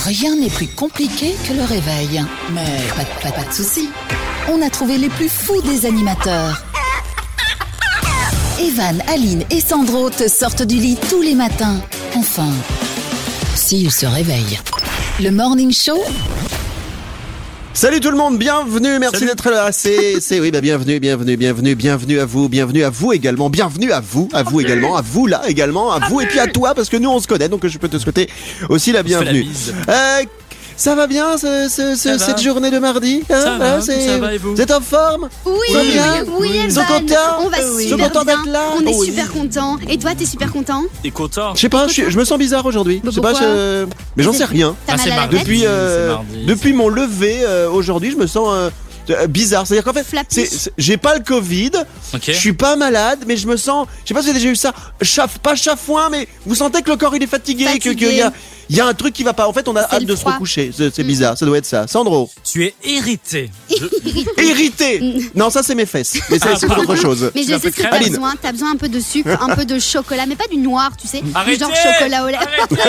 Rien n'est plus compliqué que le réveil. Mais pas de soucis. On a trouvé les plus fous des animateurs. Evan, Aline et Sandro te sortent du lit tous les matins. Enfin, s'ils se réveillent. Le Morning Show. Salut tout le monde, bienvenue, merci d'être là. Bienvenue à vous également, à vous également, à vous là également, à vous et puis à toi parce que nous on se connaît donc je peux te souhaiter aussi la bienvenue. Ça va bien cette journée de mardi ça va et vous? Vous êtes en forme? Oui, Evan, on va Ils sont super contents bien. d'être là? On est Oui. super contents. Et toi, t'es super content? T'es content? Je sais pas, je me sens bizarre aujourd'hui. Je sais pas, Pourquoi mais j'en sais rien. T'as mal c'est à la mardi. tête? Depuis mon lever aujourd'hui, je me sens bizarre. C'est-à-dire qu'en fait, Flappy. j'ai pas le Covid, Ok. je suis pas malade, mais je me sens. Je sais pas si vous avez déjà eu ça. Pas chafouin, mais vous sentez que le corps il est fatigué, qu'il y a un truc qui va pas. En fait, on a C'est hâte le de se froid. recoucher. C'est bizarre, ça doit être ça. Sandro, Tu es irrité. irrité. Non, ça c'est mes fesses. Mais c'est autre chose. Mais je un sais peu ce que crème. t'as Aline. besoin. T'as besoin un peu de sucre, un peu de chocolat, mais pas du noir, tu sais. Arrêtez! Du genre chocolat au lait.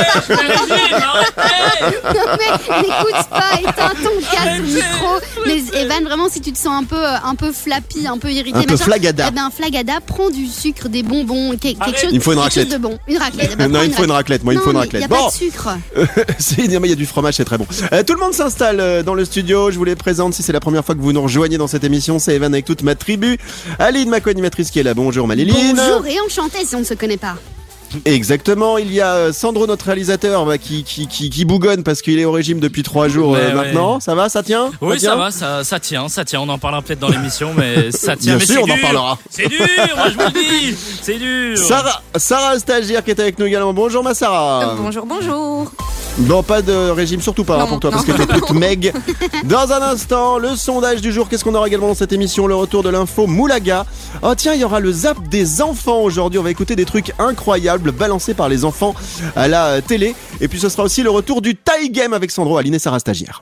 Arrêtez! Mais n'écoute pas, éteins ton casque micro. Mais Evan, vraiment, si tu te sens un peu flappy, un peu irrité, Un peu flagada. eh ben, flagada, prends du sucre, des bonbons, quelque Arrête. chose. Il me faut une quelque chose raclette. de bon. Une raclette. Eh ben, Non, prends il me faut une raclette. Moi, il me faut une Non, mais raclette. y a Bon. pas de sucre. Mais il y a du fromage, c'est très bon. Tout le monde s'installe dans le studio. Je vous les présente si c'est la première fois que vous nous rejoignez dans cette émission. C'est Evan avec toute ma tribu. Aline, ma co-animatrice qui est là. Bonjour Maliline. Bonjour et enchanté si on ne se connaît pas. Exactement. Il y a Sandro, notre réalisateur, qui bougonne parce qu'il est au régime depuis 3 jours Ouais, maintenant. Ça va, ça tient? Oui, tient ça va, ça tient. On en parlera peut-être dans l'émission, mais ça tient. Bien Mais sûr, c'est on en dur. parlera. C'est dur, moi je vous le dis. C'est dur. Sarah, stagiaire qui est avec nous également. Bonjour ma Sarah. Bonjour. Non, pas de régime, surtout pas Non, pour toi, non. parce que t'es toute meg. Dans un instant, le sondage du jour. Qu'est-ce qu'on aura également dans cette émission? Le retour de l'info Moulaga. Oh tiens, il y aura le zap des enfants aujourd'hui. On va écouter des trucs incroyables balancés par les enfants à la télé. Et puis ce sera aussi le retour du taille game avec Sandro, Aline et Sarah stagiaire.